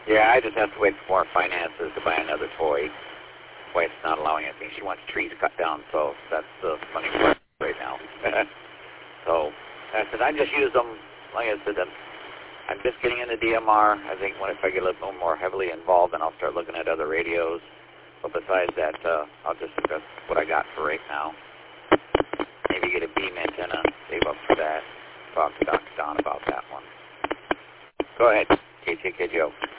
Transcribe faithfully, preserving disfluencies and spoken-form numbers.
Yeah, I just have to wait for more finances to buy another toy. Wife's not allowing anything. She wants trees cut down, so that's the funny part right now. So I said I just use them. Like I said, I'm, I'm just getting into D M R. I think when if I get a little more heavily involved, then I'll start looking at other radios. But besides that, uh, I'll just that's what I got for right now. Maybe get a beam antenna, save up for that. Talk to Doctor Don about that one. Go ahead, K T K Joe.